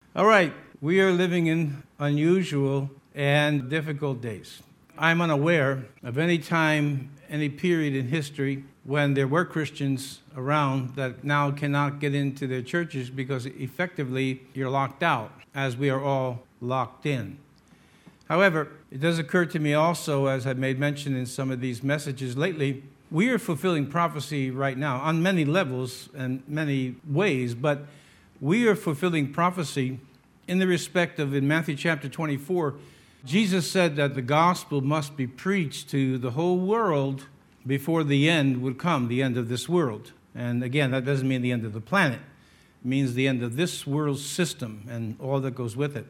All right, we are living in unusual and difficult days. I'm unaware of any time, any period in history when there were Christians around that now cannot get into their churches because effectively you're locked out, as we are all locked in. However, it does occur to me also, as I've made mention in some of these messages lately, we are fulfilling prophecy right now on many levels and many ways, but we are fulfilling prophecy in the respect of, in Matthew chapter 24, Jesus said that the gospel must be preached to the whole world before the end would come, the end of this world. And again, that doesn't mean the end of the planet. It means the end of this world system and all that goes with it.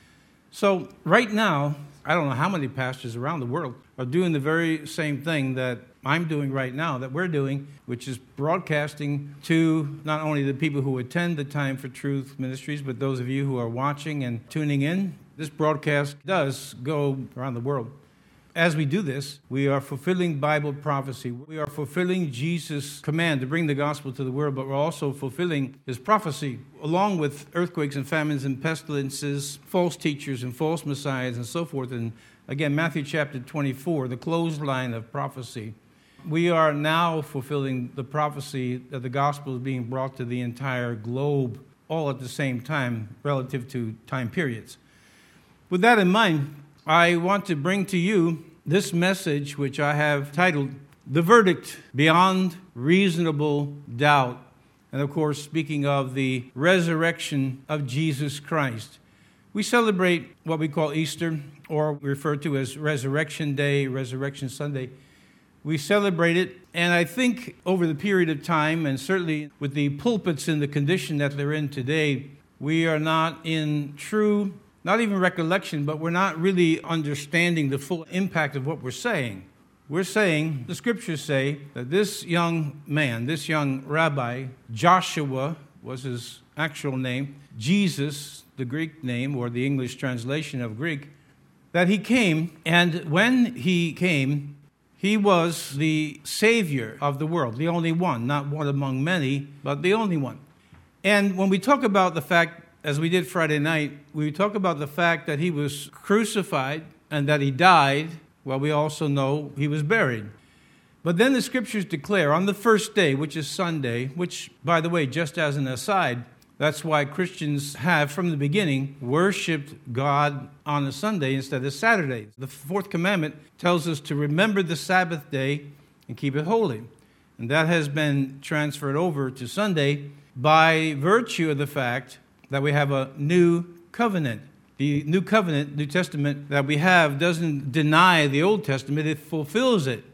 So right now, I don't know how many pastors around the world are doing the very same thing that I'm doing right now, that we're doing, which is broadcasting to not only the people who attend the Time for Truth ministries, but those of you who are watching and tuning in. This broadcast does go around the world. As we do this, we are fulfilling Bible prophecy. We are fulfilling Jesus' command to bring the gospel to the world, but we're also fulfilling his prophecy, along with earthquakes and famines and pestilences, false teachers and false messiahs and so forth. And again, Matthew chapter 24, the clothesline of prophecy. We are now fulfilling the prophecy that the gospel is being brought to the entire globe, all at the same time, relative to time periods. With that in mind, I want to bring to you this message, which I have titled, The Verdict Beyond Reasonable Doubt. And of course, speaking of the resurrection of Jesus Christ. We celebrate what we call Easter, or refer to as Resurrection Day, Resurrection Sunday. We celebrate it, and I think over the period of time, and certainly with the pulpits in the condition that they're in today, we are not in true, not even recollection, but we're not really understanding the full impact of what we're saying. We're saying, the scriptures say, that this young man, this young rabbi, Joshua was his actual name, Jesus, the Greek name, or the English translation of Greek, that he came, and when he came, he was the Savior of the world, the only one, not one among many, but the only one. And when we talk about the fact, as we did Friday night, we talk about the fact that he was crucified and that he died. Well, we also know he was buried. But then the scriptures declare on the first day, which is Sunday, which, by the way, just as an aside, that's why Christians have, from the beginning, worshipped God on a Sunday instead of Saturday. The fourth commandment tells us to remember the Sabbath day and keep it holy. And that has been transferred over to Sunday by virtue of the fact that we have a new covenant. The new covenant, New Testament, that we have doesn't deny the Old Testament, it fulfills it.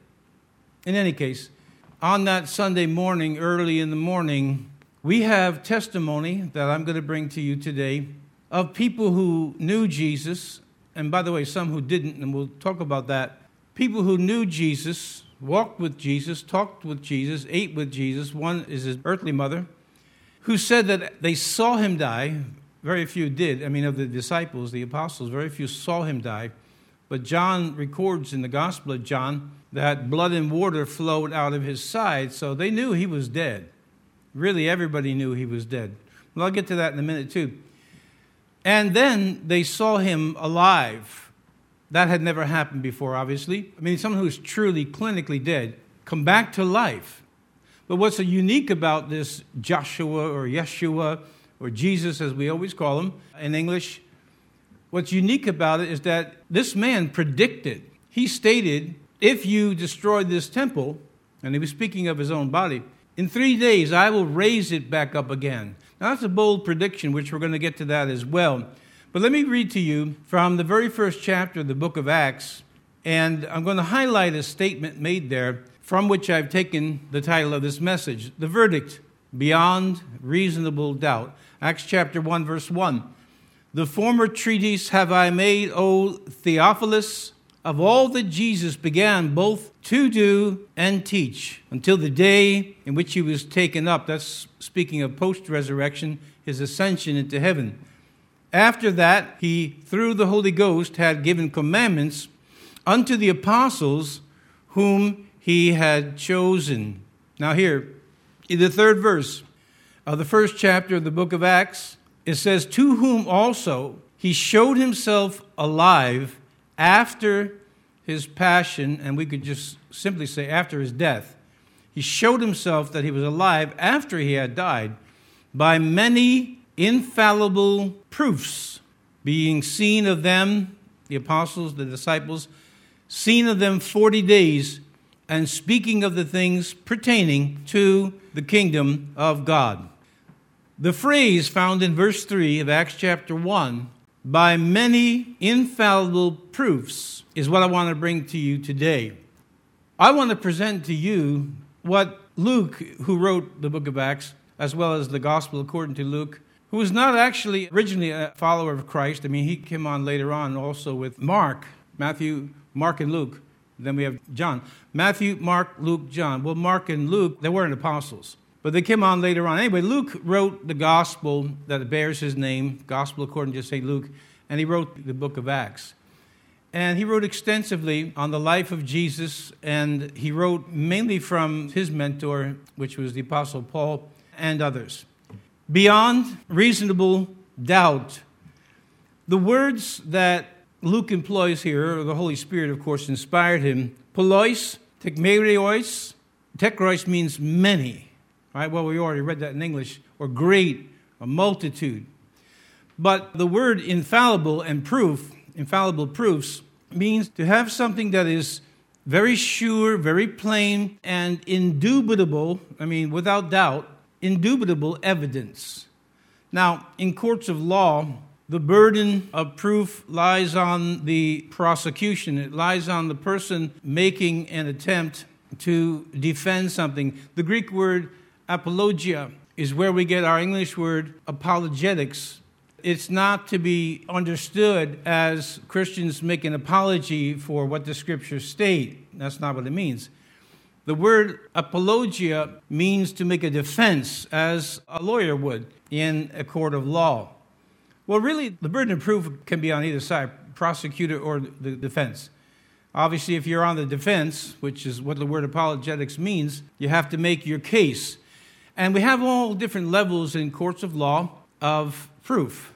In any case, on that Sunday morning, early in the morning, we have testimony that I'm going to bring to you today of people who knew Jesus, and by the way, some who didn't, and we'll talk about that. People who knew Jesus, walked with Jesus, talked with Jesus, ate with Jesus. One is his earthly mother, who said that they saw him die. Very few did. Of the disciples, the apostles, very few saw him die. But John records in the Gospel of John that blood and water flowed out of his side, so they knew he was dead. Really, everybody knew he was dead. Well, I'll get to that in a minute, too. And then they saw him alive. That had never happened before, obviously. Someone who's truly clinically dead come back to life. But what's so unique about this Joshua or Yeshua or Jesus, as we always call him in English, what's unique about it is that this man predicted. He stated, if you destroy this temple, and he was speaking of his own body, in 3 days, I will raise it back up again. Now, that's a bold prediction, which we're going to get to that as well. But let me read to you from the very first chapter of the book of Acts, and I'm going to highlight a statement made there from which I've taken the title of this message, The Verdict Beyond Reasonable Doubt. Acts chapter 1, verse 1. The former treatise have I made, O Theophilus, of all that Jesus began both to do and teach, until the day in which he was taken up. That's speaking of post-resurrection, his ascension into heaven. After that, he, through the Holy Ghost, had given commandments unto the apostles whom he had chosen. Now here, in the third verse of the first chapter of the book of Acts, It says, to whom also he showed himself alive after his passion, and we could just simply say after his death. He showed himself that he was alive after he had died by many infallible proofs, being seen of them, the apostles, the disciples, seen of them 40 days, and speaking of the things pertaining to the kingdom of God. The phrase found in verse 3 of Acts chapter 1, by many infallible proofs, is what I want to bring to you today. I want to present to you what Luke, who wrote the book of Acts, as well as the gospel according to Luke, who was not actually originally a follower of Christ. I mean, he came on later on also with Matthew, Mark, and Luke. Then we have John. Matthew, Mark, Luke, John. Well, Mark and Luke, they weren't apostles, but they came on later on. Anyway, Luke wrote the gospel that bears his name, gospel according to St. Luke, and he wrote the book of Acts. And he wrote extensively on the life of Jesus, and he wrote mainly from his mentor, which was the Apostle Paul, and others. Beyond reasonable doubt, the words that Luke employs here, or the Holy Spirit, of course, inspired him. Polois, tekmerios. Tekros means many. Right? Well, we already read that in English. Or great, or multitude. But the word infallible and proof, infallible proofs, means to have something that is very sure, very plain, and indubitable, without doubt, indubitable evidence. Now, in courts of law, the burden of proof lies on the prosecution. It lies on the person making an attempt to defend something. The Greek word apologia is where we get our English word apologetics. It's not to be understood as Christians make an apology for what the Scriptures state. That's not what it means. The word apologia means to make a defense, as a lawyer would in a court of law. Well, really, the burden of proof can be on either side, prosecutor or the defense. Obviously, if you're on the defense, which is what the word apologetics means, you have to make your case. And we have all different levels in courts of law of proof.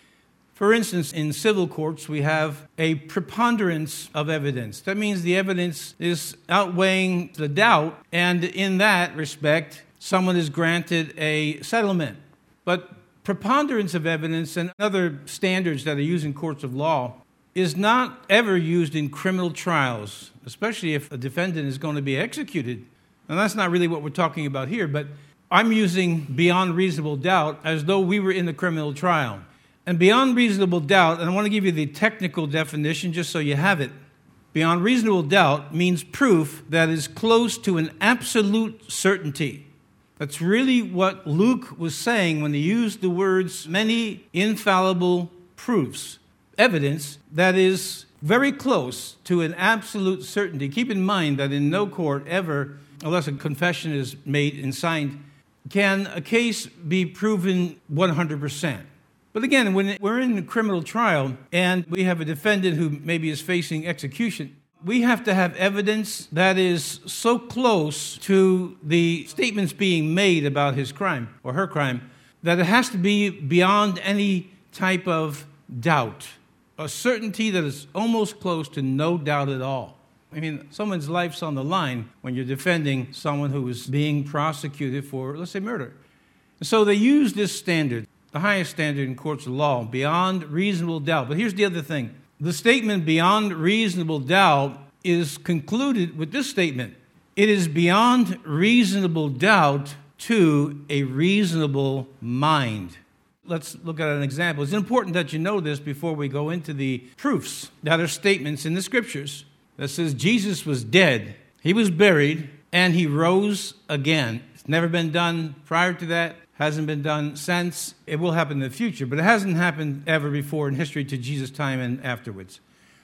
For instance, in civil courts, we have a preponderance of evidence. That means the evidence is outweighing the doubt, and in that respect, someone is granted a settlement. But preponderance of evidence and other standards that are used in courts of law is not ever used in criminal trials, especially if a defendant is going to be executed. And that's not really what we're talking about here, but I'm using beyond reasonable doubt as though we were in the criminal trial. And beyond reasonable doubt, and I want to give you the technical definition just so you have it. Beyond reasonable doubt means proof that is close to an absolute certainty. That's really what Luke was saying when he used the words many infallible proofs. Evidence that is very close to an absolute certainty. Keep in mind that in no court ever, unless a confession is made and signed, can a case be proven 100%. But again, when we're in a criminal trial and we have a defendant who maybe is facing execution, we have to have evidence that is so close to the statements being made about his crime or her crime that it has to be beyond any type of doubt, a certainty that is almost close to no doubt at all. Someone's life's on the line when you're defending someone who is being prosecuted for, let's say, murder. And so they use this standard, the highest standard in courts of law, beyond reasonable doubt. But here's the other thing. The statement beyond reasonable doubt is concluded with this statement. It is beyond reasonable doubt to a reasonable mind. Let's look at an example. It's important that you know this before we go into the proofs that are statements in the Scriptures that says Jesus was dead, he was buried, and he rose again. It's never been done prior to that. Hasn't been done since. It will happen in the future, but it hasn't happened ever before in history to Jesus' time and afterwards.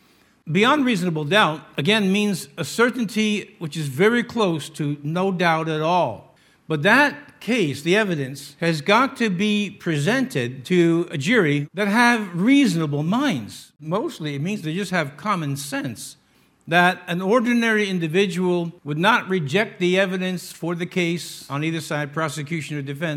Beyond reasonable doubt, again, means a certainty which is very close to no doubt at all. But that case, the evidence, has got to be presented to a jury that have reasonable minds. Mostly, it means they just have common sense. That an ordinary individual would not reject the evidence for the case on either side, prosecution or defense,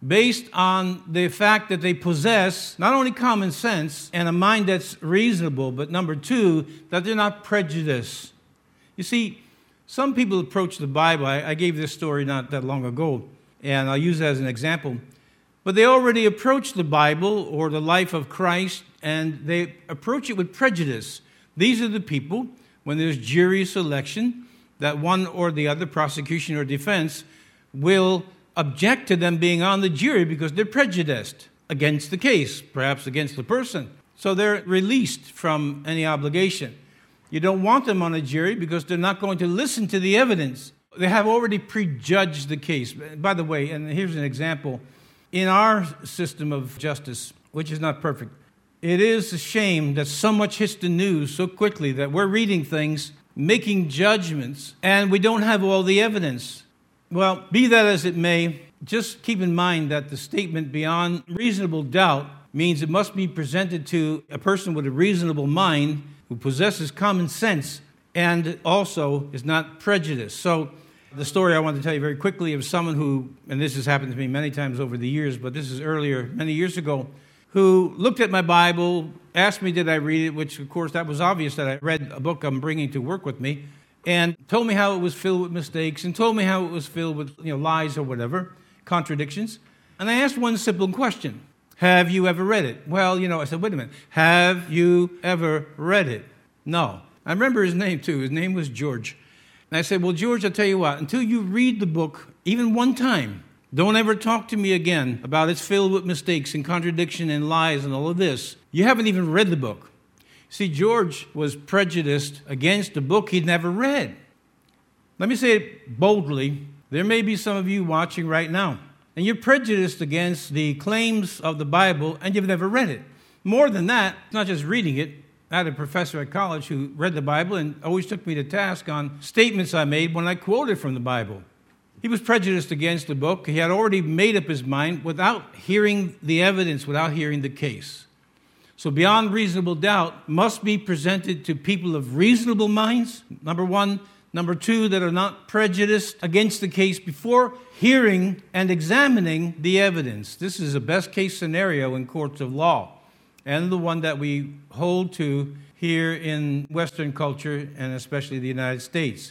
based on the fact that they possess not only common sense and a mind that's reasonable, but number two, that they're not prejudiced. You see, some people approach the Bible. I gave this story not that long ago, and I'll use it as an example. But they already approach the Bible or the life of Christ, and they approach it with prejudice. These are the people, when there's jury selection, that one or the other, prosecution or defense, will object to them being on the jury because they're prejudiced against the case, perhaps against the person. So they're released from any obligation. You don't want them on a jury because they're not going to listen to the evidence. They have already prejudged the case. By the way, and here's an example. In our system of justice, which is not perfect, it is a shame that so much hits the news so quickly that we're reading things, making judgments, and we don't have all the evidence. Well, be that as it may, just keep in mind that the statement beyond reasonable doubt means it must be presented to a person with a reasonable mind who possesses common sense and also is not prejudiced. So the story I want to tell you very quickly of someone who, and this has happened to me many times over the years, but this is earlier, many years ago, who looked at my Bible, asked me did I read it, which of course that was obvious that I read a book I'm bringing to work with me, and told me how it was filled with mistakes and told me how it was filled with lies or whatever, contradictions. And I asked one simple question. Have you ever read it? Well, I said, wait a minute. Have you ever read it? No. I remember his name too. His name was George. And I said, well, George, I'll tell you what. Until you read the book, even one time, don't ever talk to me again about it's filled with mistakes and contradiction and lies and all of this. You haven't even read the book. See, George was prejudiced against a book he'd never read. Let me say it boldly. There may be some of you watching right now, and you're prejudiced against the claims of the Bible, and you've never read it. More than that, it's not just reading it. I had a professor at college who read the Bible and always took me to task on statements I made when I quoted from the Bible. He was prejudiced against the book. He had already made up his mind without hearing the evidence, without hearing the case. So beyond reasonable doubt must be presented to people of reasonable minds, number one. Number two, that are not prejudiced against the case before hearing and examining the evidence. This is a best case scenario in courts of law, and the one that we hold to here in Western culture, and especially the United States.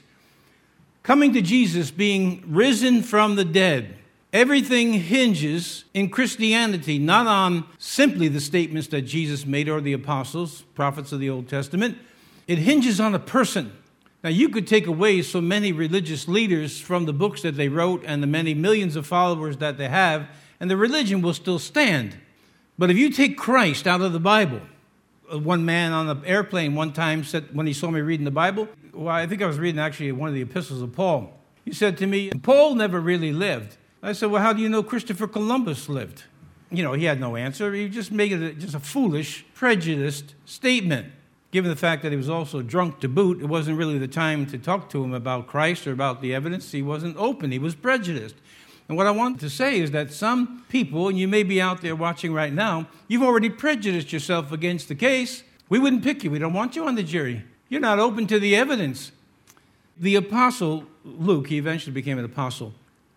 Coming to Jesus, being risen from the dead, everything hinges in Christianity not on simply the statements that Jesus made or the apostles, prophets of the Old Testament. It hinges on a person. Now, you could take away so many religious leaders from the books that they wrote and the many millions of followers that they have, and the religion will still stand. But if you take Christ out of the Bible, one man on an airplane one time said, when he saw me reading the Bible, well, I think I was reading actually one of the epistles of Paul. He said to me, Paul never really lived. I said, well, how do you know Christopher Columbus lived? He had no answer. He just made it just a foolish, prejudiced statement. Given the fact that he was also drunk to boot, it wasn't really the time to talk to him about Christ or about the evidence. He wasn't open. He was prejudiced. And what I want to say is that some people, and you may be out there watching right now, you've already prejudiced yourself against the case. We wouldn't pick you. We don't want you on the jury. You're not open to the evidence. The apostle Luke, he eventually became an apostle.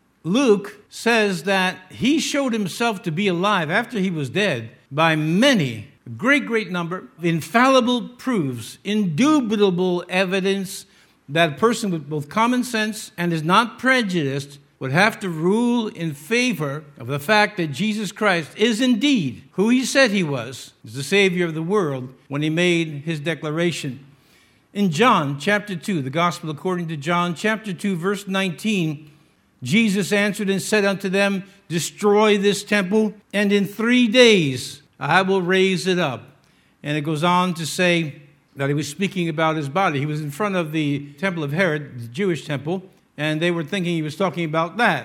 Luke says that he showed himself to be alive after he was dead by many, a great number of infallible proofs, indubitable evidence that a person with both common sense and is not prejudiced would have to rule in favor of the fact that Jesus Christ is indeed who he said he was, is the Savior of the world, when he made his declaration. In John chapter 2, the Gospel according to John chapter 2, verse 19, Jesus answered and said unto them, destroy this temple, and in 3 days I will raise it up. And it goes on to say that he was speaking about his body. He was in front of the temple of Herod, the Jewish temple, and they were thinking he was talking about that.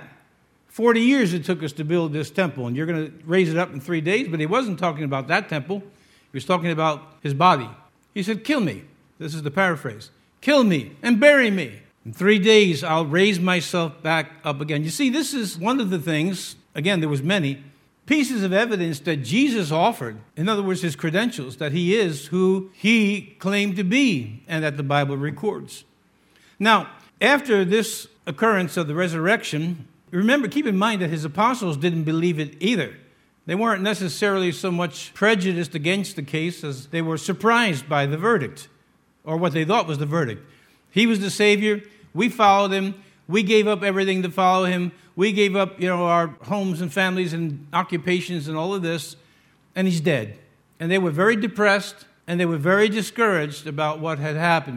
40 years it took us to build this temple, and you're going to raise it up in 3 days, but he wasn't talking about that temple. He was talking about his body. He said, kill me. This is the paraphrase. Kill me and bury me. In 3 days, I'll raise myself back up again. You see, this is one of the things, again, there was many, pieces of evidence that Jesus offered. In other words, his credentials, that he is who he claimed to be, and that the Bible records. Now, after this occurrence of the resurrection, remember, keep in mind that his apostles didn't believe it either. They weren't necessarily so much prejudiced against the case as they were surprised by the verdict, or what they thought was the verdict. He was the Savior. We followed him. We gave up everything to follow him. We gave up, our homes and families and occupations and all of this, and he's dead. And they were very depressed, and they were very discouraged about what had happened.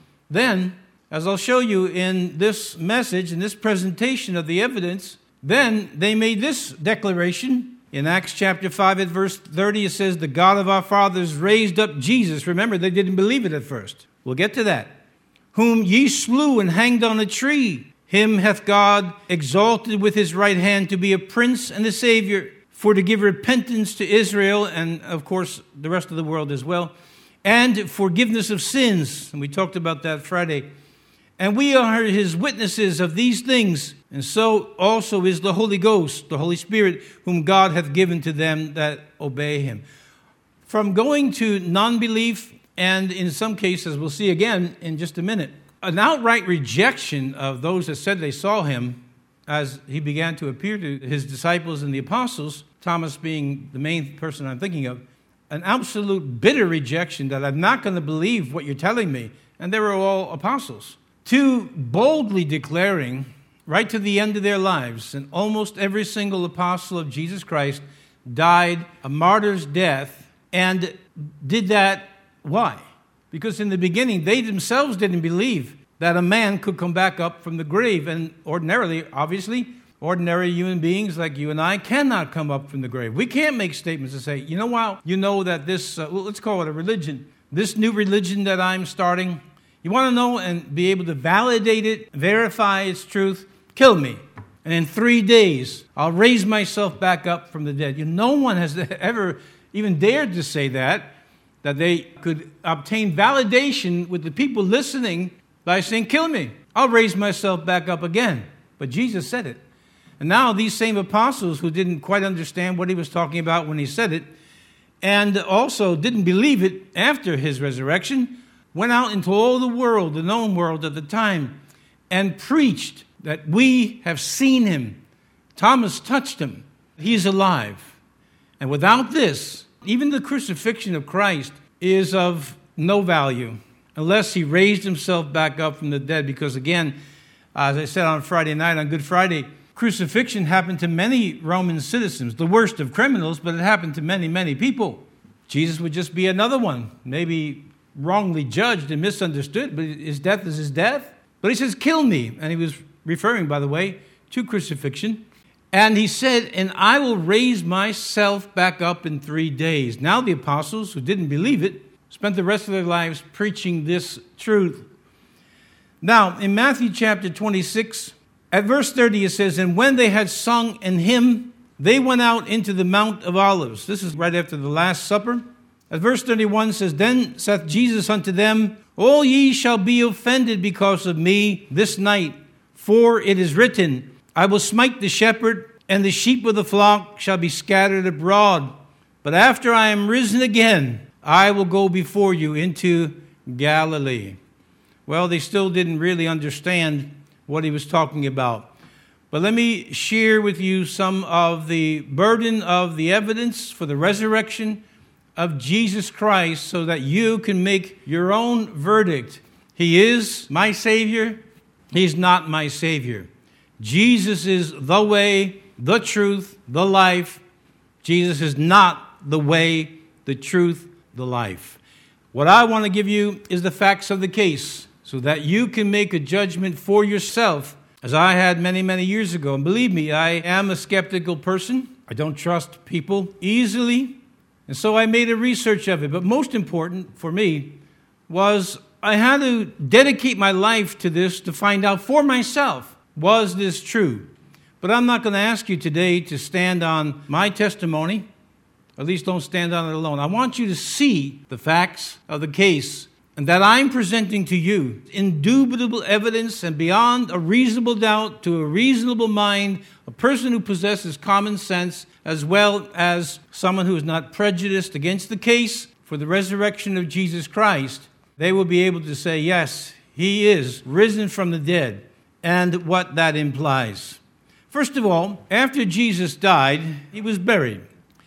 Then, as I'll show you in this message, in this presentation of the evidence, then they made this declaration. In Acts chapter 5 at verse 30, it says, the God of our fathers raised up Jesus. Remember, they didn't believe it at first. We'll get to that. Whom ye slew and hanged on a tree. Him hath God exalted with his right hand to be a prince and a savior, for to give repentance to Israel, and of course the rest of the world as well, and forgiveness of sins. And we talked about that Friday. And we are his witnesses of these things, and so also is the Holy Ghost, the Holy Spirit, whom God hath given to them that obey him. From going to non-belief, and in some cases, we'll see again in just a minute, an outright rejection of those that said they saw him as he began to appear to his disciples and the apostles, Thomas being the main person I'm thinking of, an absolute bitter rejection that I'm not going to believe what you're telling me. And they were all apostles. To boldly declaring, right to the end of their lives, and almost every single apostle of Jesus Christ died a martyr's death, and did that, why? Because in the beginning, they themselves didn't believe that a man could come back up from the grave. And ordinarily, obviously, ordinary human beings like you and I cannot come up from the grave. We can't make statements and say, you know that this, let's call it a religion, this new religion that I'm starting, you want to know and be able to validate it, verify its truth, kill me. And in 3 days, I'll raise myself back up from the dead. No one has ever even dared to say that they could obtain validation with the people listening by saying, kill me. I'll raise myself back up again. But Jesus said it. And now these same apostles who didn't quite understand what he was talking about when he said it, and also didn't believe it after his resurrection, went out into all the world, the known world at the time, and preached that we have seen him. Thomas touched him. He's alive. And without this, even the crucifixion of Christ is of no value unless he raised himself back up from the dead. Because again, as I said on Friday night, on Good Friday, crucifixion happened to many Roman citizens, the worst of criminals, but it happened to many, many people. Jesus would just be another one, maybe wrongly judged and misunderstood, but his death is his death. But he says, kill me. And he was referring, by the way, to crucifixion. And he said, and I will raise myself back up in 3 days. Now the apostles, who didn't believe it, spent the rest of their lives preaching this truth. Now, in Matthew chapter 26, at verse 30, it says, and when they had sung an hymn, they went out into the Mount of Olives. This is right after the Last Supper. At verse 31 says, then saith Jesus unto them, all ye shall be offended because of me this night, for it is written, I will smite the shepherd, and the sheep of the flock shall be scattered abroad. But after I am risen again, I will go before you into Galilee. Well, they still didn't really understand what he was talking about. But let me share with you some of the burden of the evidence for the resurrection of Jesus Christ so that you can make your own verdict. He is my Savior. He's not my Savior. Jesus is the way, the truth, the life. Jesus is not the way, the truth, the life. What I want to give you is the facts of the case so that you can make a judgment for yourself, as I had many, many years ago. And believe me, I am a skeptical person. I don't trust people easily. And so I made a research of it. But most important for me was I had to dedicate my life to this to find out for myself, was this true? But I'm not going to ask you today to stand on my testimony. At least don't stand on it alone. I want you to see the facts of the case and that I'm presenting to you indubitable evidence and beyond a reasonable doubt to a reasonable mind, a person who possesses common sense, as well as someone who is not prejudiced against the case for the resurrection of Jesus Christ. They will be able to say, yes, he is risen from the dead, and what that implies. First of all, after Jesus died, he was buried.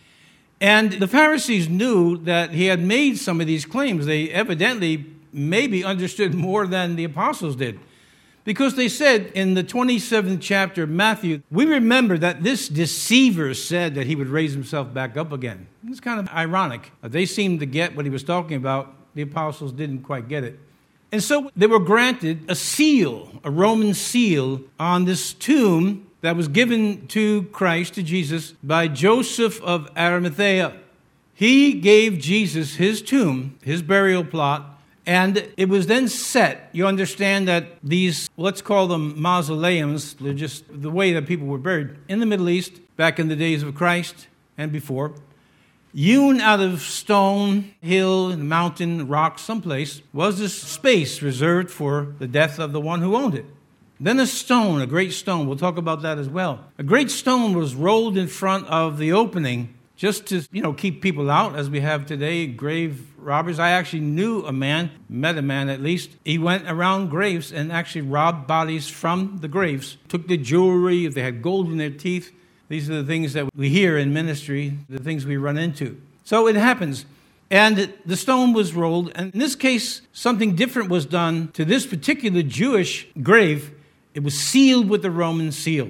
And the Pharisees knew that he had made some of these claims. They evidently maybe understood more than the apostles did. Because they said in the 27th chapter of Matthew, we remember that this deceiver said that he would raise himself back up again. It's kind of ironic. They seemed to get what he was talking about. The apostles didn't quite get it. And so they were granted a seal, a Roman seal, on this tomb that was given to Christ, to Jesus, by Joseph of Arimathea. He gave Jesus his tomb, his burial plot, and it was then set. You understand that these, let's call them mausoleums, they're just the way that people were buried in the Middle East, back in the days of Christ and before, hewn out of stone, hill, mountain, rock, someplace, was this space reserved for the death of the one who owned it. Then a stone, a great stone, we'll talk about that as well. A great stone was rolled in front of the opening just to, keep people out, as we have today, grave robbers. I actually knew a man, met a man at least. He went around graves and actually robbed bodies from the graves, took the jewelry, if they had gold in their teeth. These are the things that we hear in ministry, the things we run into. So it happens. And the stone was rolled, and in this case, something different was done to this particular Jewish grave. It was sealed with the Roman seal.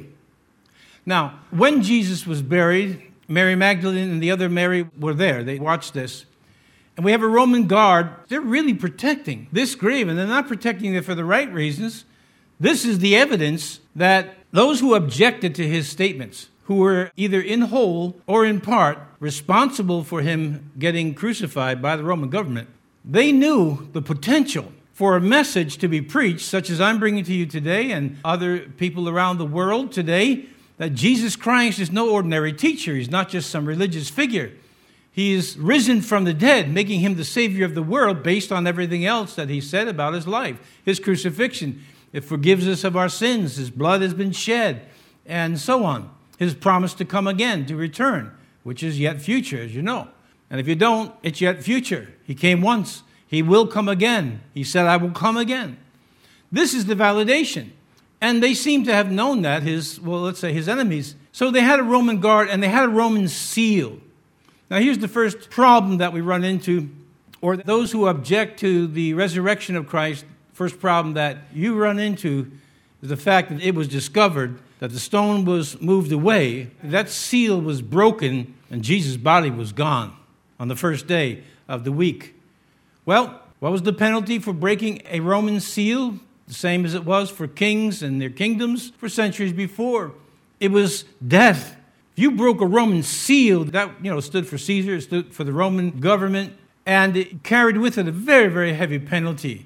Now, when Jesus was buried, Mary Magdalene and the other Mary were there. They watched this. And we have a Roman guard. They're really protecting this grave, and they're not protecting it for the right reasons. This is the evidence that those who objected to his statements, who were either in whole or in part responsible for him getting crucified by the Roman government, they knew the potential for a message to be preached, such as I'm bringing to you today and other people around the world today, that Jesus Christ is no ordinary teacher. He's not just some religious figure. He is risen from the dead, making him the Savior of the world based on everything else that he said about his life, his crucifixion. It forgives us of our sins. His blood has been shed, and so on. His promise to come again, to return, which is yet future, as you know. And if you don't, it's yet future. He came once. He will come again. He said, I will come again. This is the validation. And they seem to have known that, his enemies. So they had a Roman guard and they had a Roman seal. Now here's the first problem that we run into, or those who object to the resurrection of Christ. First problem that you run into is the fact that it was discovered that the stone was moved away, that seal was broken, and Jesus' body was gone on the first day of the week. Well, what was the penalty for breaking a Roman seal? The same as it was for kings and their kingdoms for centuries before. It was death. If you broke a Roman seal, that stood for Caesar, it stood for the Roman government, and it carried with it a very, very heavy penalty.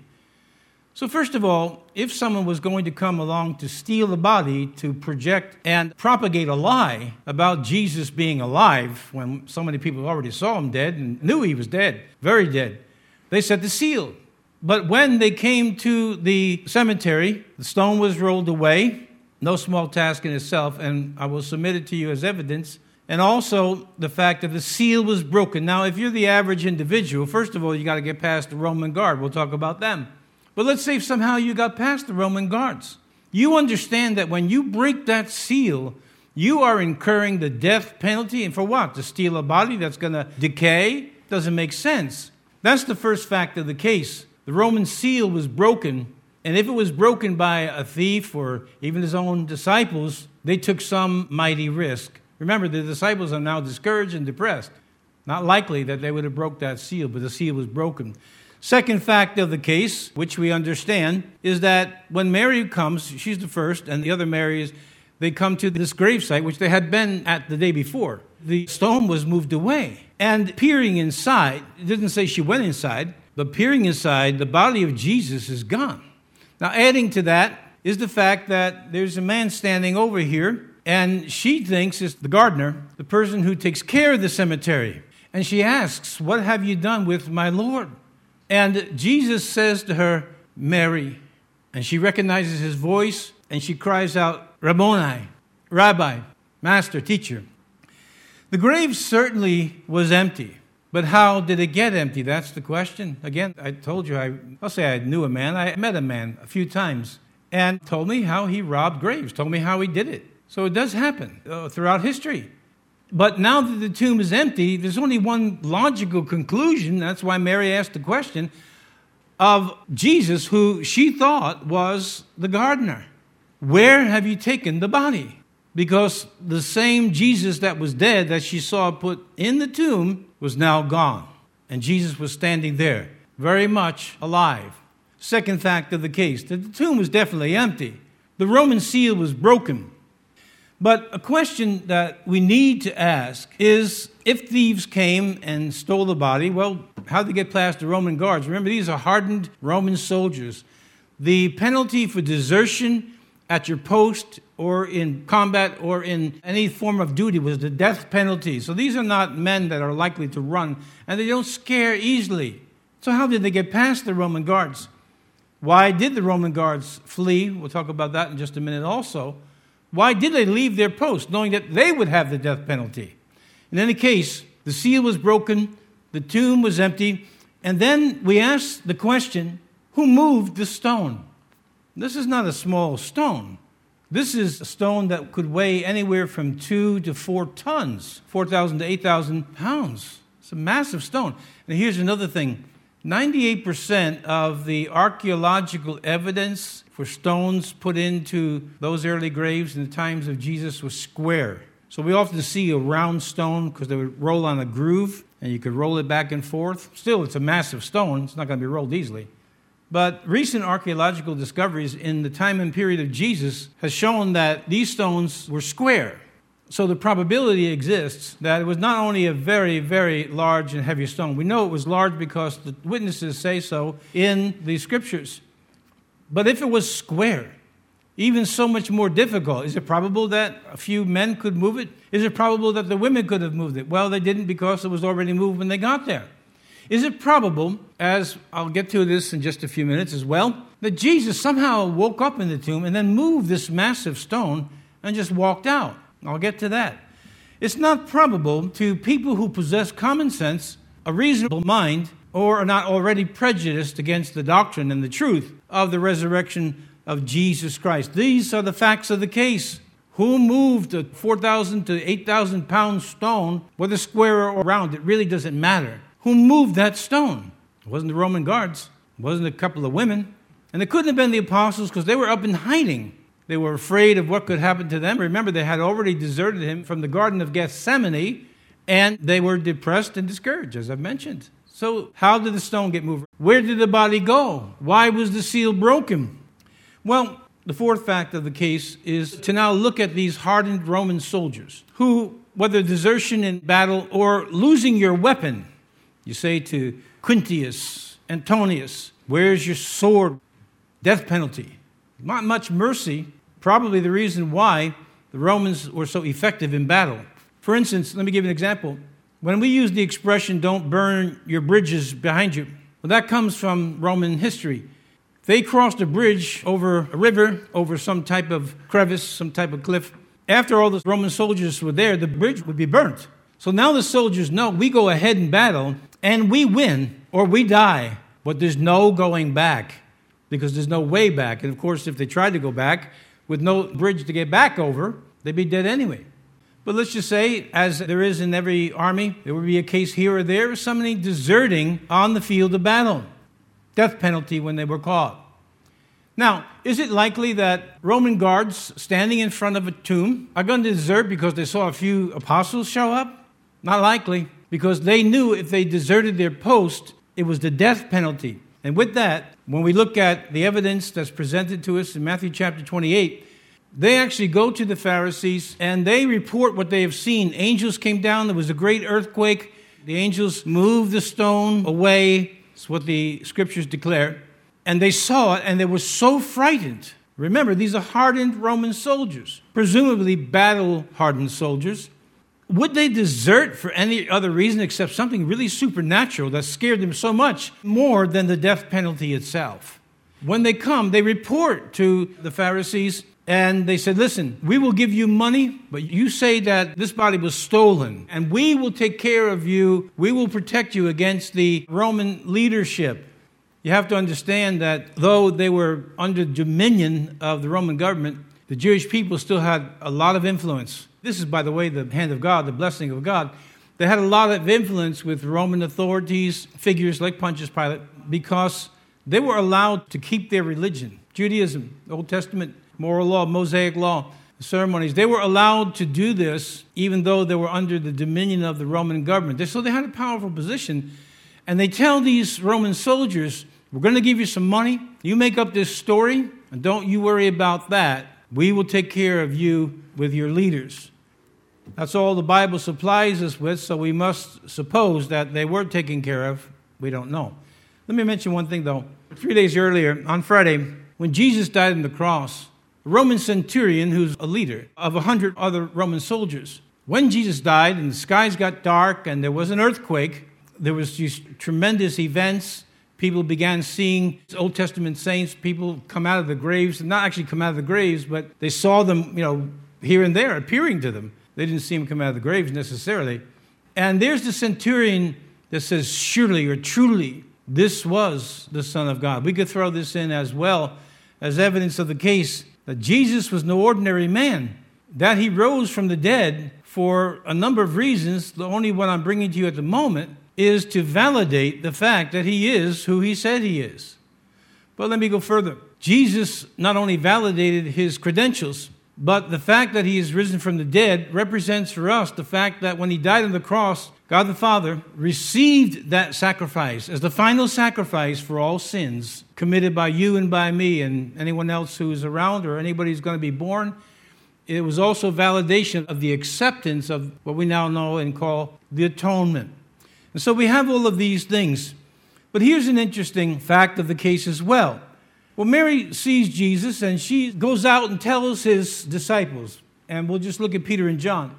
So first of all, if someone was going to come along to steal a body, to project and propagate a lie about Jesus being alive, when so many people already saw him dead and knew he was dead, very dead, they set the seal. But when they came to the cemetery, the stone was rolled away, no small task in itself, and I will submit it to you as evidence, and also the fact that the seal was broken. Now, if you're the average individual, first of all, you got to get past the Roman guard. We'll talk about them. But let's say somehow you got past the Roman guards. You understand that when you break that seal, you are incurring the death penalty. And for what? To steal a body that's going to decay? Doesn't make sense. That's the first fact of the case. The Roman seal was broken, and if it was broken by a thief or even his own disciples, they took some mighty risk. Remember, the disciples are now discouraged and depressed. Not likely that they would have broke that seal, but the seal was broken. Second fact of the case, which we understand, is that when Mary comes, she's the first, and the other Marys, they come to this gravesite, which they had been at the day before. The stone was moved away. And peering inside, it doesn't say she went inside, but peering inside, the body of Jesus is gone. Now, adding to that is the fact that there's a man standing over here, and she thinks it's the gardener, the person who takes care of the cemetery. And she asks, what have you done with my Lord? And Jesus says to her, Mary. And she recognizes his voice, and she cries out, Rabboni, Rabbi, Master, Teacher. The grave certainly was empty. But how did it get empty? That's the question. Again, I told you, I'll say I met a man a few times, and told me how he robbed graves, told me how he did it. So it does happen throughout history. But now that the tomb is empty, there's only one logical conclusion. That's why Mary asked the question of Jesus, who she thought was the gardener. Where have you taken the body? Because the same Jesus that was dead that she saw put in the tomb was now gone. And Jesus was standing there, very much alive. Second fact of the case, that the tomb was definitely empty. The Roman seal was broken. But a question that we need to ask is, if thieves came and stole the body, well, how did they get past the Roman guards? Remember, these are hardened Roman soldiers. The penalty for desertion at your post or in combat or in any form of duty was the death penalty. So these are not men that are likely to run, and they don't scare easily. So how did they get past the Roman guards? Why did the Roman guards flee? We'll talk about that in just a minute also. Why did they leave their post, knowing that they would have the death penalty? In any case, the seal was broken, the tomb was empty, and then we ask the question, who moved the stone? This is not a small stone. This is a stone that could weigh anywhere from 2 to 4 tons, 4,000 to 8,000 pounds. It's a massive stone. And here's another thing. 98% of the archaeological evidence for stones put into those early graves in the times of Jesus was square. So we often see a round stone because they would roll on a groove and you could roll it back and forth. Still, it's a massive stone. It's not going to be rolled easily. But recent archaeological discoveries in the time and period of Jesus has shown that these stones were square. So the probability exists that it was not only a very, very large and heavy stone. We know it was large because the witnesses say so in the scriptures. But if it was square, even so much more difficult, is it probable that a few men could move it? Is it probable that the women could have moved it? Well, they didn't because it was already moved when they got there. Is it probable, as I'll get to this in just a few minutes as well, that Jesus somehow woke up in the tomb and then moved this massive stone and just walked out? I'll get to that. It's not probable to people who possess common sense, a reasonable mind, or are not already prejudiced against the doctrine and the truth of the resurrection of Jesus Christ. These are the facts of the case. Who moved a 4,000 to 8,000 pound stone, whether square or round? It really doesn't matter. Who moved that stone? It wasn't the Roman guards. It wasn't a couple of women. And it couldn't have been the apostles because they were up in hiding. They were afraid of what could happen to them. Remember, they had already deserted him from the Garden of Gethsemane, and they were depressed and discouraged, as I've mentioned. So how did the stone get moved? Where did the body go? Why was the seal broken? Well, the fourth fact of the case is to now look at these hardened Roman soldiers who, whether desertion in battle or losing your weapon, you say to Quintius, Antonius, where's your sword? Death penalty. Not much mercy. Probably the reason why the Romans were so effective in battle. For instance, let me give you an example. When we use the expression, don't burn your bridges behind you, well, that comes from Roman history. They crossed a bridge over a river, over some type of crevice, some type of cliff. After all the Roman soldiers were there, the bridge would be burnt. So now the soldiers know we go ahead in battle and we win or we die, but there's no going back because there's no way back. And of course, if they tried to go back with no bridge to get back over, they'd be dead anyway. But let's just say, as there is in every army, there would be a case here or there of somebody deserting on the field of battle. Death penalty when they were caught. Now, is it likely that Roman guards standing in front of a tomb are going to desert because they saw a few apostles show up? Not likely, because they knew if they deserted their post, it was the death penalty. And with that, when we look at the evidence that's presented to us in Matthew chapter 28, they actually go to the Pharisees and they report what they have seen. Angels came down, there was a great earthquake. The angels moved the stone away. That's what the scriptures declare. And they saw it and they were so frightened. Remember, these are hardened Roman soldiers, presumably battle-hardened soldiers. Would they desert for any other reason except something really supernatural that scared them so much more than the death penalty itself? When they come, they report to the Pharisees and they said, listen, we will give you money, but you say that this body was stolen and we will take care of you. We will protect you against the Roman leadership. You have to understand that though they were under dominion of the Roman government, The Jewish people still had a lot of influence. This is, by the way, the hand of God, the blessing of God. They had a lot of influence with Roman authorities, figures like Pontius Pilate, because they were allowed to keep their religion. Judaism, Old Testament, moral law, Mosaic law, ceremonies. They were allowed to do this even though they were under the dominion of the Roman government. So they had a powerful position. And they tell these Roman soldiers, we're going to give you some money. You make up this story, and don't you worry about that. We will take care of you with your leaders. That's all the Bible supplies us with, so we must suppose that they were taken care of. We don't know. Let me mention one thing, though. 3 days earlier, on Friday, when Jesus died on the cross, a Roman centurion, who's a leader of 100 other Roman soldiers, when Jesus died and the skies got dark and there was an earthquake, there was these tremendous events. People began seeing Old Testament saints, people come out of the graves, not actually come out of the graves, but they saw them, here and there appearing to them. They didn't see him come out of the graves necessarily. And there's the centurion that says, surely or truly, this was the Son of God. We could throw this in as well as evidence of the case that Jesus was no ordinary man, that he rose from the dead for a number of reasons. The only one I'm bringing to you at the moment is to validate the fact that he is who he said he is. But let me go further. Jesus not only validated his credentials, but the fact that he is risen from the dead represents for us the fact that when he died on the cross, God the Father received that sacrifice as the final sacrifice for all sins committed by you and by me and anyone else who is around or anybody who's going to be born. It was also validation of the acceptance of what we now know and call the atonement. And so we have all of these things. But here's an interesting fact of the case as well. Well, Mary sees Jesus and she goes out and tells his disciples. And we'll just look at Peter and John.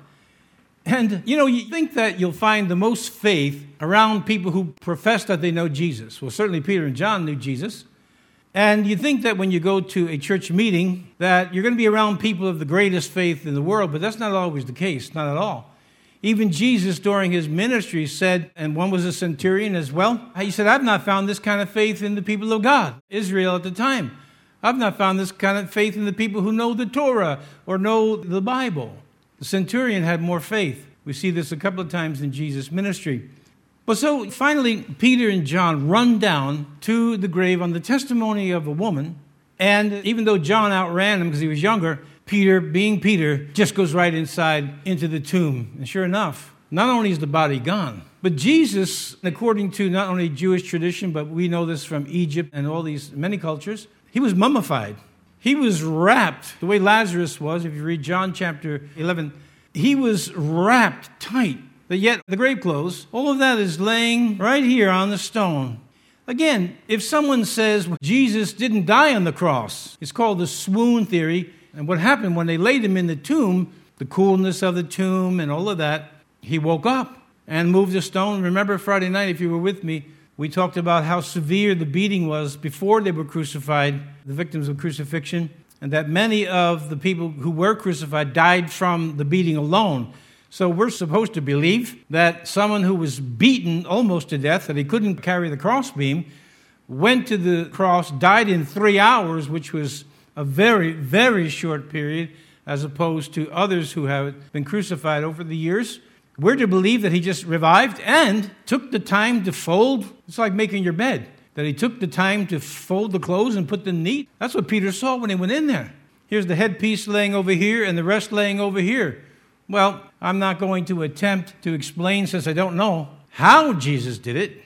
And, you think that you'll find the most faith around people who profess that they know Jesus. Well, certainly Peter and John knew Jesus. And you think that when you go to a church meeting that you're going to be around people of the greatest faith in the world, but that's not always the case, not at all. Even Jesus, during his ministry, said, and one was a centurion as well, he said, I've not found this kind of faith in the people of God, Israel at the time. I've not found this kind of faith in the people who know the Torah or know the Bible. The centurion had more faith. We see this a couple of times in Jesus' ministry. But so finally, Peter and John run down to the grave on the testimony of a woman. And even though John outran him because he was younger, Peter, being Peter, just goes right inside into the tomb. And sure enough, not only is the body gone, but Jesus, according to not only Jewish tradition, but we know this from Egypt and all these many cultures, he was mummified. He was wrapped, the way Lazarus was, if you read John chapter 11, he was wrapped tight. But yet the grave clothes, all of that is laying right here on the stone. Again, if someone says Jesus didn't die on the cross, it's called the swoon theory. And what happened when they laid him in the tomb, the coolness of the tomb and all of that, he woke up and moved the stone. Remember Friday night, if you were with me, we talked about how severe the beating was before they were crucified, the victims of crucifixion, and that many of the people who were crucified died from the beating alone. So we're supposed to believe that someone who was beaten almost to death, that he couldn't carry the crossbeam, went to the cross, died in 3 hours, which was a very, very short period, as opposed to others who have been crucified over the years. We're to believe that he just revived and took the time to fold. It's like making your bed, that he took the time to fold the clothes and put them neat. That's what Peter saw when he went in there. Here's the headpiece laying over here and the rest laying over here. Well, I'm not going to attempt to explain, since I don't know how Jesus did it,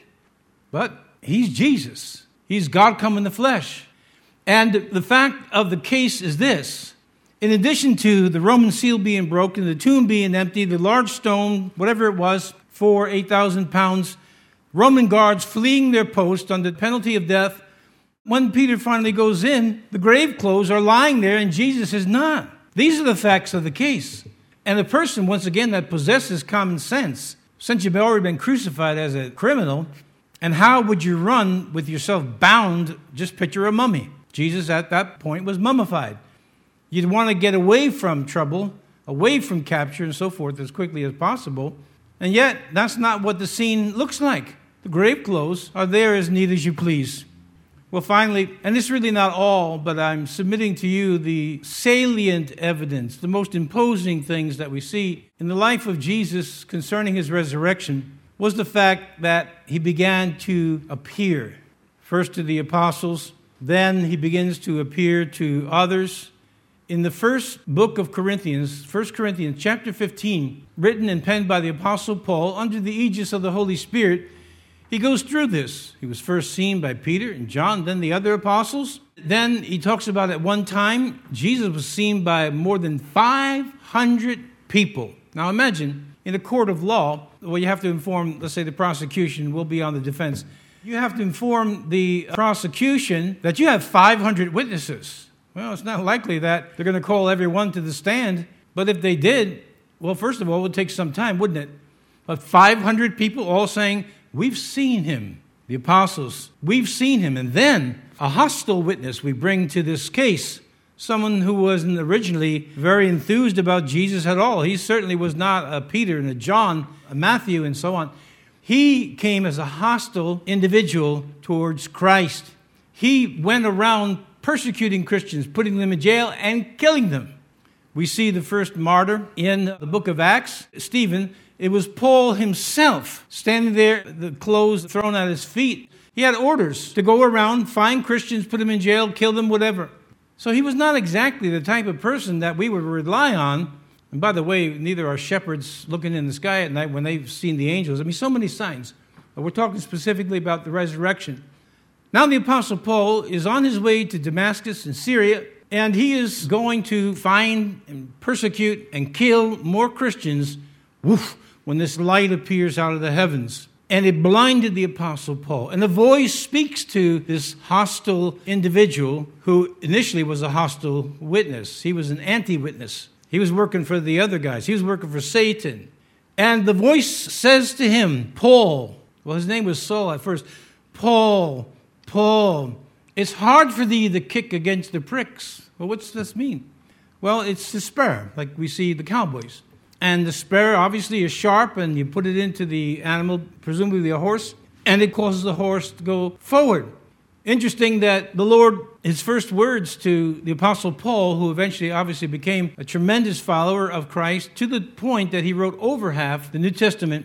but he's Jesus. He's God come in the flesh. And the fact of the case is this. In addition to the Roman seal being broken, the tomb being empty, the large stone, whatever it was, 8,000 pounds, Roman guards fleeing their post under penalty of death. When Peter finally goes in, the grave clothes are lying there and Jesus is not. These are the facts of the case. And a person, once again, that possesses common sense, since you've already been crucified as a criminal, and how would you run with yourself bound? Just picture a mummy. Jesus at that point was mummified. You'd want to get away from trouble, away from capture and so forth as quickly as possible. And yet, that's not what the scene looks like. The grave clothes are there as neat as you please. Well, finally, and it's really not all, but I'm submitting to you the salient evidence, the most imposing things that we see in the life of Jesus concerning his resurrection was the fact that he began to appear, first to the apostles, then he begins to appear to others. In the first book of Corinthians, 1 Corinthians chapter 15, written and penned by the Apostle Paul under the aegis of the Holy Spirit, he goes through this. He was first seen by Peter and John, then the other apostles. Then he talks about at one time, Jesus was seen by more than 500 people. Now imagine, in a court of law, well, you have to inform, let's say the prosecution will be on the defense. You have to inform the prosecution that you have 500 witnesses. Well, it's not likely that they're going to call everyone to the stand. But if they did, well, first of all, it would take some time, wouldn't it? But 500 people all saying, we've seen him, the apostles, we've seen him. And then a hostile witness we bring to this case, someone who wasn't originally very enthused about Jesus at all. He certainly was not a Peter and a John, a Matthew, and so on. He came as a hostile individual towards Christ. He went around persecuting Christians, putting them in jail and killing them. We see the first martyr in the book of Acts, Stephen. It was Paul himself standing there, the clothes thrown at his feet. He had orders to go around, find Christians, put them in jail, kill them, whatever. So he was not exactly the type of person that we would rely on. And by the way, neither are shepherds looking in the sky at night when they've seen the angels. I mean, so many signs. But we're talking specifically about the resurrection. Now the Apostle Paul is on his way to Damascus in Syria, and he is going to find and persecute and kill more Christians when this light appears out of the heavens. And it blinded the Apostle Paul. And a voice speaks to this hostile individual who initially was a hostile witness. He was an anti-witness. He was working for the other guys. He was working for Satan. And the voice says to him, Paul, well, his name was Saul at first, Paul, it's hard for thee to kick against the pricks. Well, what's this mean? Well, it's the spur, like we see the cowboys. And the spur obviously is sharp, and you put it into the animal, presumably a horse, and it causes the horse to go forward. Interesting that the Lord, his first words to the Apostle Paul, who eventually obviously became a tremendous follower of Christ, to the point that he wrote over half the New Testament.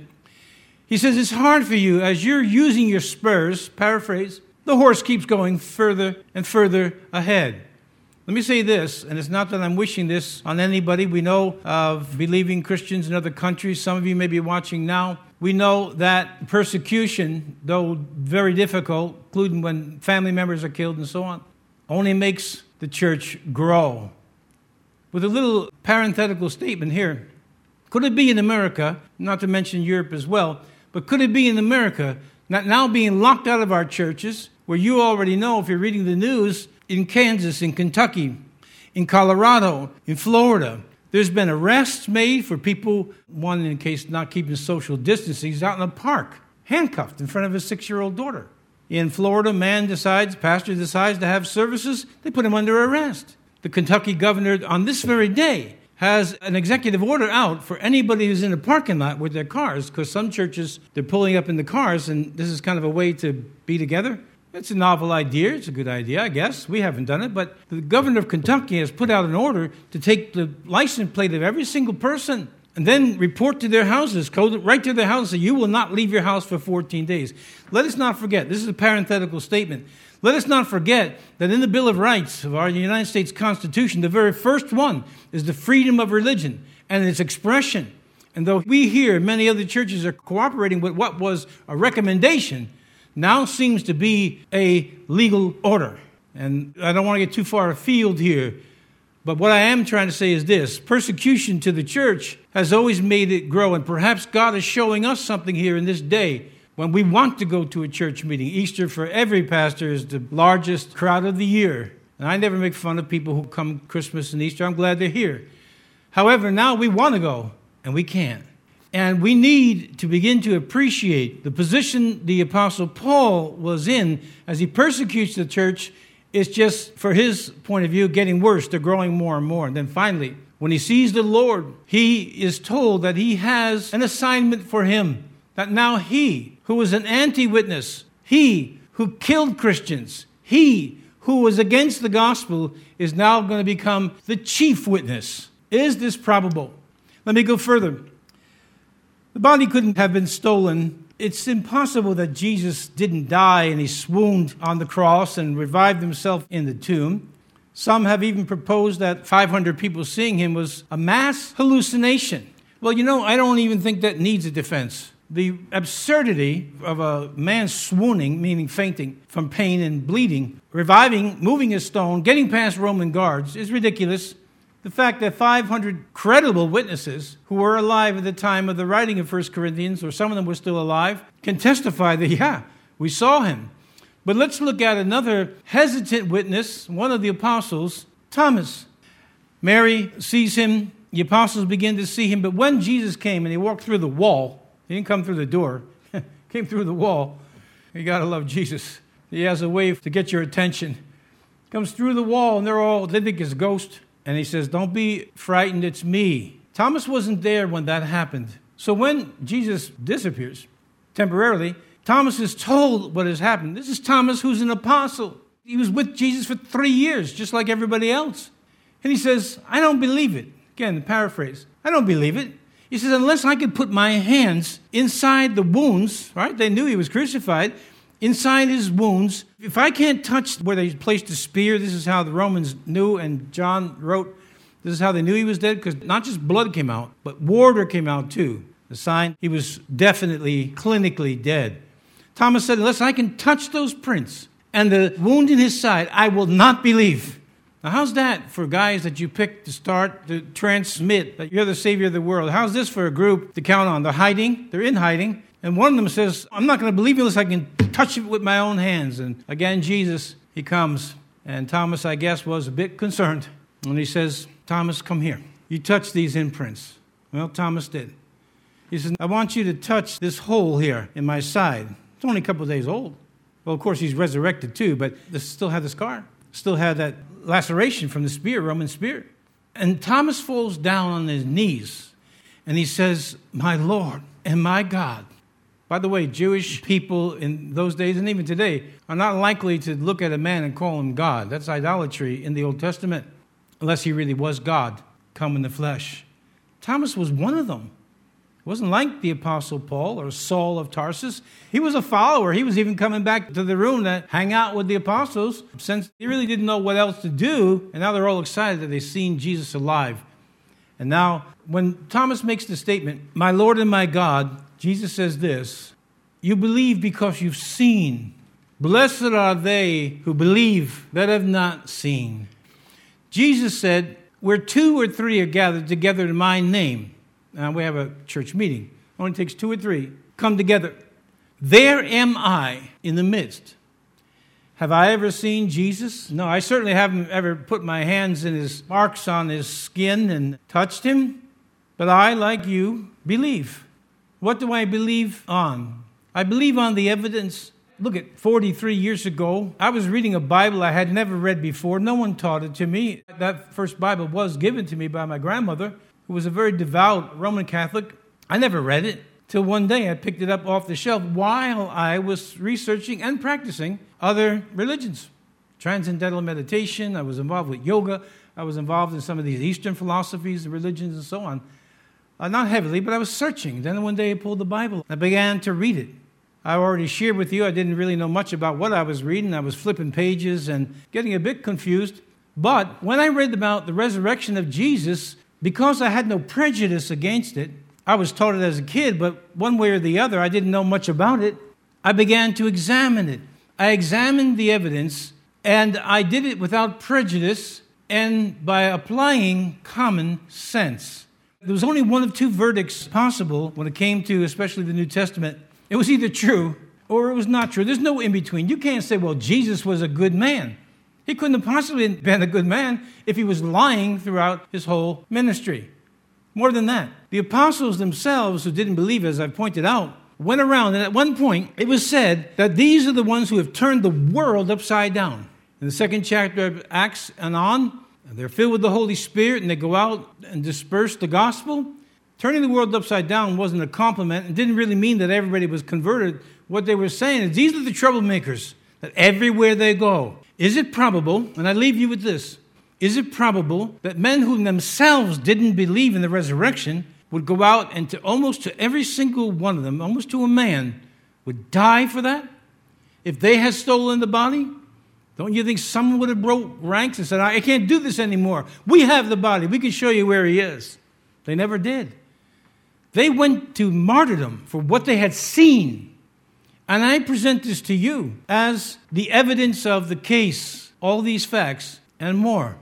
He says, it's hard for you, as you're using your spurs, paraphrase, the horse keeps going further and further ahead. Let me say this, and it's not that I'm wishing this on anybody. We know of believing Christians in other countries. Some of you may be watching now. We know that persecution, though very difficult, including when family members are killed and so on, only makes the church grow. With a little parenthetical statement here, could it be in America, not to mention Europe as well, but could it be in America, not now being locked out of our churches, where you already know if you're reading the news, in Kansas, in Kentucky, in Colorado, in Florida, there's been arrests made for people, one in case not keeping social distancing, he's out in a park, handcuffed in front of his 6-year-old daughter. In Florida, pastor decides to have services, they put him under arrest. The Kentucky governor, on this very day, has an executive order out for anybody who's in a parking lot with their cars, because some churches, they're pulling up in the cars, and this is kind of a way to be together. It's a novel idea. It's a good idea, I guess. We haven't done it, but the governor of Kentucky has put out an order to take the license plate of every single person and then report to their houses, code right to their house, that you will not leave your house for 14 days. Let us not forget, this is a parenthetical statement, let us not forget that in the Bill of Rights of our United States Constitution, the very first one is the freedom of religion and its expression. And though we here, many other churches are cooperating with what was a recommendation, now seems to be a legal order. And I don't want to get too far afield here, but what I am trying to say is this. Persecution to the church has always made it grow, and perhaps God is showing us something here in this day when we want to go to a church meeting. Easter for every pastor is the largest crowd of the year. And I never make fun of people who come Christmas and Easter. I'm glad they're here. However, now we want to go, and we can't. And we need to begin to appreciate the position the Apostle Paul was in as he persecutes the church. It's just, for his point of view, getting worse. They're growing more and more. And then finally, when he sees the Lord, he is told that he has an assignment for him. That now he, who was an anti-witness, he who killed Christians, He who was against the gospel is now going to become the chief witness. Is this probable? Let me go further. The body couldn't have been stolen. It's impossible that Jesus didn't die and he swooned on the cross and revived himself in the tomb. Some have even proposed that 500 people seeing him was a mass hallucination. Well, I don't even think that needs a defense. The absurdity of a man swooning, meaning fainting from pain and bleeding, reviving, moving a stone, getting past Roman guards is ridiculous. The fact that 500 credible witnesses who were alive at the time of the writing of 1 Corinthians, or some of them were still alive, can testify that, we saw him. But let's look at another hesitant witness, one of the apostles, Thomas. Mary sees him, the apostles begin to see him, but when Jesus came and he walked through the wall, he didn't come through the door, came through the wall. You got to love Jesus. He has a way to get your attention. Comes through the wall and they think it's a ghost. And he says, don't be frightened, it's me. Thomas wasn't there when that happened. So when Jesus disappears temporarily, Thomas is told what has happened. This is Thomas who's an apostle. He was with Jesus for 3 years, just like everybody else. And he says, I don't believe it. Again, the paraphrase. I don't believe it. He says, unless I could put my hands inside the wounds, right? They knew he was crucified. Inside his wounds, if I can't touch where they placed the spear, this is how the Romans knew, and John wrote, this is how they knew he was dead, because not just blood came out, but water came out too. The sign he was definitely, clinically dead. Thomas said, unless I can touch those prints and the wound in his side, I will not believe. Now, how's that for guys that you pick to start to transmit that you're the Savior of the world? How's this for a group to count on? They're hiding. They're in hiding. And one of them says, I'm not going to believe you unless I can touch it with my own hands. And again, Jesus, he comes. And Thomas, I guess, was a bit concerned. And he says, Thomas, come here. You touch these imprints. Well, Thomas did. He says, I want you to touch this hole here in my side. It's only a couple of days old. Well, of course, he's resurrected too, but this still had the scar. Still had that laceration from the spear, Roman spear. And Thomas falls down on his knees. And he says, my Lord and my God. By the way, Jewish people in those days, and even today, are not likely to look at a man and call him God. That's idolatry in the Old Testament, unless he really was God, come in the flesh. Thomas was one of them. It wasn't like the Apostle Paul or Saul of Tarsus. He was a follower. He was even coming back to the room to hang out with the apostles, since he really didn't know what else to do, and now they're all excited that they've seen Jesus alive. And now, when Thomas makes the statement, my Lord and my God, Jesus says this, you believe because you've seen. Blessed are they who believe that have not seen. Jesus said, where 2 or 3 are gathered together in my name. Now we have a church meeting. It only takes 2 or 3. Come together. There am I in the midst. Have I ever seen Jesus? No, I certainly haven't ever put my hands in his marks on his skin and touched him. But I, like you, believe. What do I believe on? I believe on the evidence. Look at 43 years ago, I was reading a Bible I had never read before. No one taught it to me. That first Bible was given to me by my grandmother, who was a very devout Roman Catholic. I never read it till one day I picked it up off the shelf while I was researching and practicing other religions. Transcendental meditation. I was involved with yoga. I was involved in some of these Eastern philosophies and religions and so on. Not heavily, but I was searching. Then one day I pulled the Bible. I began to read it. I already shared with you, I didn't really know much about what I was reading. I was flipping pages and getting a bit confused. But when I read about the resurrection of Jesus, because I had no prejudice against it, I was taught it as a kid, but one way or the other, I didn't know much about it. I began to examine it. I examined the evidence, and I did it without prejudice and by applying common sense. There was only one of 2 verdicts possible when it came to especially the New Testament. It was either true or it was not true. There's no in between. You can't say, well, Jesus was a good man. He couldn't have possibly been a good man if he was lying throughout his whole ministry. More than that, the apostles themselves who didn't believe, as I've pointed out, went around, and at one point it was said that these are the ones who have turned the world upside down. In the 2nd chapter of Acts and on, they're filled with the Holy Spirit, and they go out and disperse the gospel. Turning the world upside down wasn't a compliment. It didn't really mean that everybody was converted. What they were saying is, these are the troublemakers. that everywhere they go, is it probable, and I leave you with this, is it probable that men who themselves didn't believe in the resurrection would go out and almost to every single one of them, almost to a man, would die for that? If they had stolen the body, don't you think someone would have broke ranks and said, I can't do this anymore. We have the body. We can show you where he is. They never did. They went to martyrdom for what they had seen. And I present this to you as the evidence of the case, all these facts and more.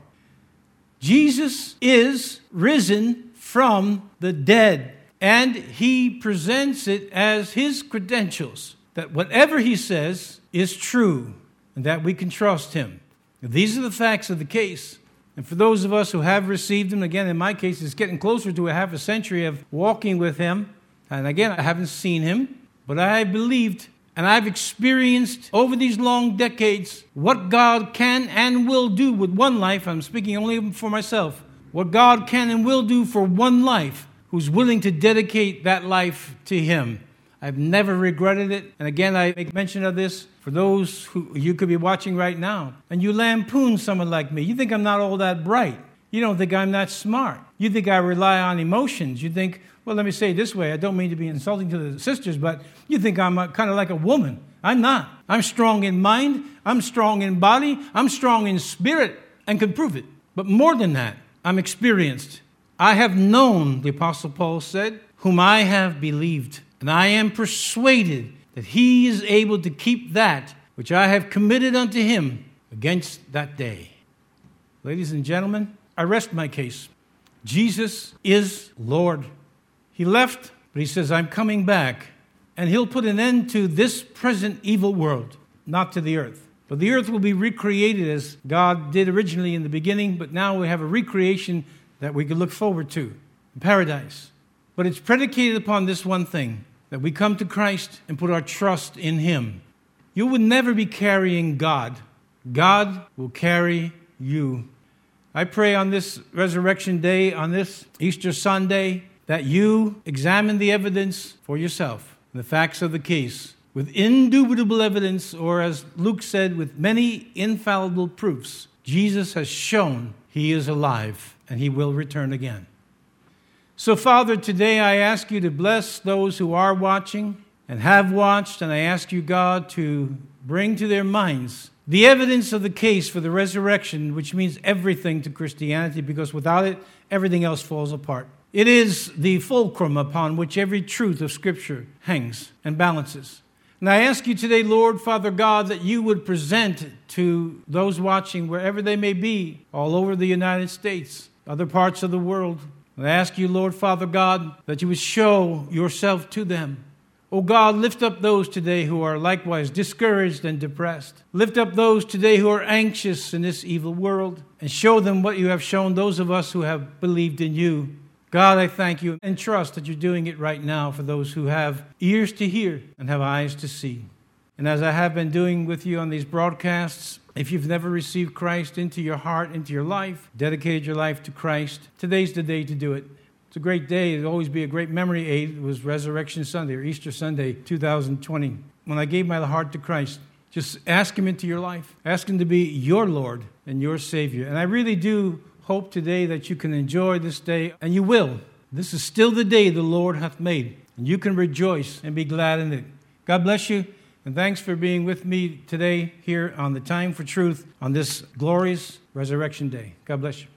Jesus is risen from the dead, and he presents it as his credentials, that whatever he says is true, and that we can trust him. These are the facts of the case. And for those of us who have received him, again, in my case, it's getting closer to a half a century of walking with him. And again, I haven't seen him, but I believed and I've experienced over these long decades what God can and will do with one life. I'm speaking only for myself. What God can and will do for one life who's willing to dedicate that life to him. I've never regretted it. And again, I make mention of this for those who you could be watching right now. And you lampoon someone like me. You think I'm not all that bright. You don't think I'm that smart. You think I rely on emotions. You think, well, let me say it this way. I don't mean to be insulting to the sisters, but you think I'm kind of like a woman. I'm not. I'm strong in mind. I'm strong in body. I'm strong in spirit and can prove it. But more than that, I'm experienced. I have known, the Apostle Paul said, whom I have believed. And I am persuaded that he is able to keep that which I have committed unto him against that day. Ladies and gentlemen, I rest my case. Jesus is Lord. He left, but he says, I'm coming back. And he'll put an end to this present evil world, not to the earth. But the earth will be recreated as God did originally in the beginning, but now we have a recreation that we can look forward to, paradise. But it's predicated upon this one thing, that we come to Christ and put our trust in him. You will never be carrying God. God will carry you. I pray on this resurrection day, on this Easter Sunday, that you examine the evidence for yourself, the facts of the case, with indubitable evidence, or as Luke said, with many infallible proofs. Jesus has shown he is alive and he will return again. So, Father, today I ask you to bless those who are watching and have watched, and I ask you, God, to bring to their minds the evidence of the case for the resurrection, which means everything to Christianity, because without it, everything else falls apart. It is the fulcrum upon which every truth of Scripture hangs and balances. And I ask you today, Lord, Father God, that you would present to those watching, wherever they may be, all over the United States, other parts of the world. And I ask you, Lord, Father God, that you would show yourself to them. Oh God, lift up those today who are likewise discouraged and depressed. Lift up those today who are anxious in this evil world, and show them what you have shown those of us who have believed in you. God, I thank you and trust that you're doing it right now for those who have ears to hear and have eyes to see. And as I have been doing with you on these broadcasts, if you've never received Christ into your heart, into your life, dedicated your life to Christ, today's the day to do it. It's a great day. It'll always be a great memory aid. It was Resurrection Sunday or Easter Sunday 2020. When I gave my heart to Christ, just ask him into your life. Ask him to be your Lord and your Savior. And I really do hope today that you can enjoy this day, and you will. This is still the day the Lord hath made, and you can rejoice and be glad in it. God bless you, and thanks for being with me today here on the Time for Truth on this glorious Resurrection Day. God bless you.